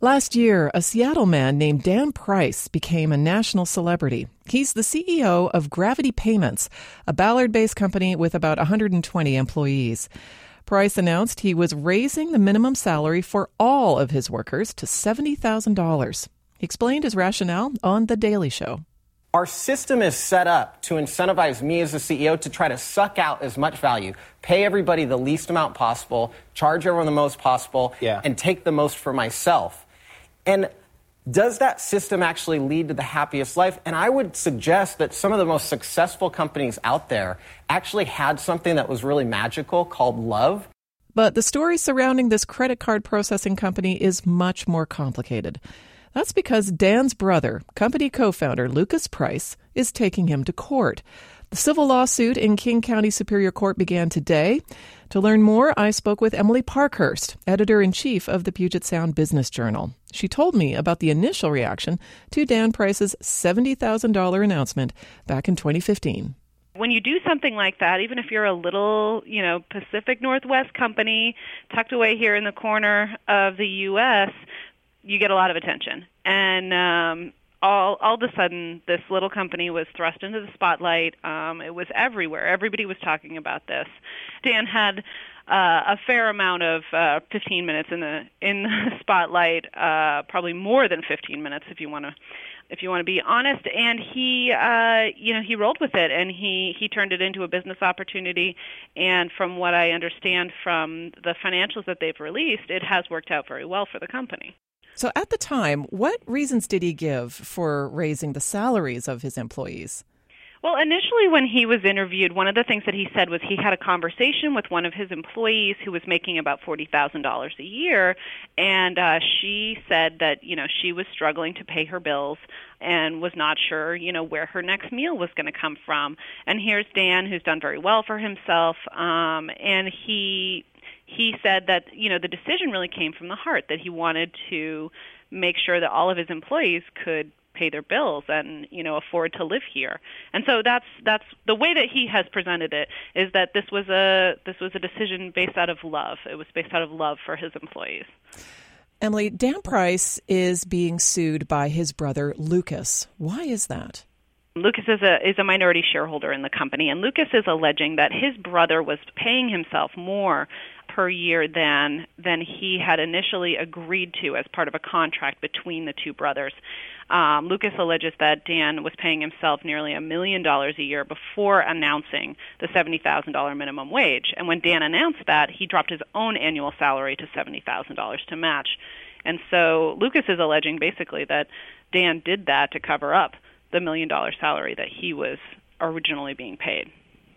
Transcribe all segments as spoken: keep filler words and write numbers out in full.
Last year, a Seattle man named Dan Price became a national celebrity. He's the C E O of Gravity Payments, a Ballard-based company with about one hundred twenty employees. Price announced he was raising the minimum salary for all of his workers to seventy thousand dollars. He explained his rationale on The Daily Show. Our system is set up to incentivize me as a C E O to try to suck out as much value, pay everybody the least amount possible, charge everyone the most possible, yeah. and take the most for myself. And does that system actually lead to the happiest life? And I would suggest that some of the most successful companies out there actually had something that was really magical called love. But the story surrounding this credit card processing company is much more complicated. That's because Dan's brother, company co-founder Lucas Price, is taking him to court. The civil lawsuit in King County Superior Court began today. To learn more, I spoke with Emily Parkhurst, editor-in-chief of the Puget Sound Business Journal. She told me about the initial reaction to Dan Price's seventy thousand dollars announcement back in twenty fifteen. When you do something like that, even if you're a little, you know, Pacific Northwest company tucked away here in the corner of the U S, you get a lot of attention. And um, all, all of a sudden, this little company was thrust into the spotlight. Um, it was everywhere. Everybody was talking about this. Dan had uh, a fair amount of uh, fifteen minutes in the in the spotlight, uh, probably more than fifteen minutes if you want to. If you want to be honest, and he, uh, you know, he rolled with it, and he, he turned it into a business opportunity. And from what I understand from the financials that they've released, it has worked out very well for the company. So at the time, what reasons did he give for raising the salaries of his employees? Well, initially when he was interviewed, one of the things that he said was he had a conversation with one of his employees who was making about forty thousand dollars a year, and uh, she said that, you know, she was struggling to pay her bills and was not sure, you know, where her next meal was going to come from. And here's Dan, who's done very well for himself, um, and he he said that, you know, the decision really came from the heart, that he wanted to make sure that all of his employees could pay their bills and, you know, afford to live here. And so that's that's the way that he has presented it, is that this was a this was a decision based out of love. It was based out of love for his employees. Emily, Dan Price is being sued by his brother Lucas. Why is that? Lucas is a is a minority shareholder in the company, and Lucas is alleging that his brother was paying himself more per year than than he had initially agreed to as part of a contract between the two brothers. Um, Lucas alleges that Dan was paying himself nearly a million dollars a year before announcing the seventy thousand dollars minimum wage. And when Dan announced that, he dropped his own annual salary to seventy thousand dollars to match. And so Lucas is alleging basically that Dan did that to cover up the million-dollar salary that he was originally being paid.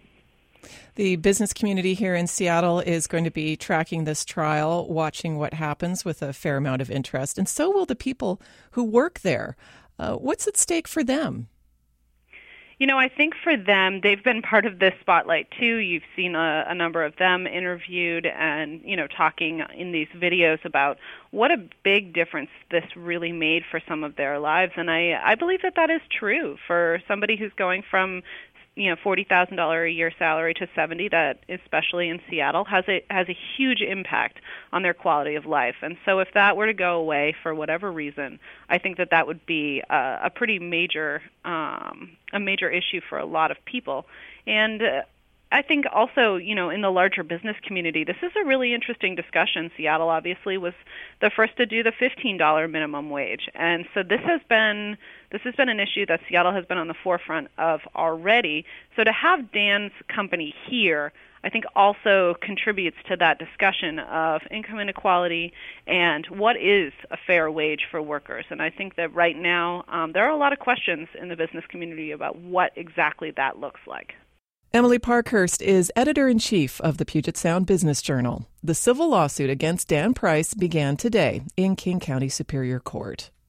The business community here in Seattle is going to be tracking this trial, watching what happens with a fair amount of interest, and so will the people who work there. Uh, what's at stake for them? You know, I think for them, they've been part of this spotlight too. You've seen a, a number of them interviewed and, you know, talking in these videos about what a big difference this really made for some of their lives. And I, I believe that that is true for somebody who's going from, you know, forty thousand dollars a year salary to seventy, that especially in Seattle has a has a huge impact on their quality of life. And so if that were to go away for whatever reason, I think that that would be a, a pretty major um, a major issue for a lot of people. And uh, I think also, you know, in the larger business community, this is a really interesting discussion. Seattle obviously was the first to do the fifteen dollars minimum wage. And so this has been this has been an issue that Seattle has been on the forefront of already. So to have Dan's company here, I think also contributes to that discussion of income inequality and what is a fair wage for workers. And I think that right now um, there are a lot of questions in the business community about what exactly that looks like. Emily Parkhurst is editor-in-chief of the Puget Sound Business Journal. The civil lawsuit against Dan Price began today in King County Superior Court.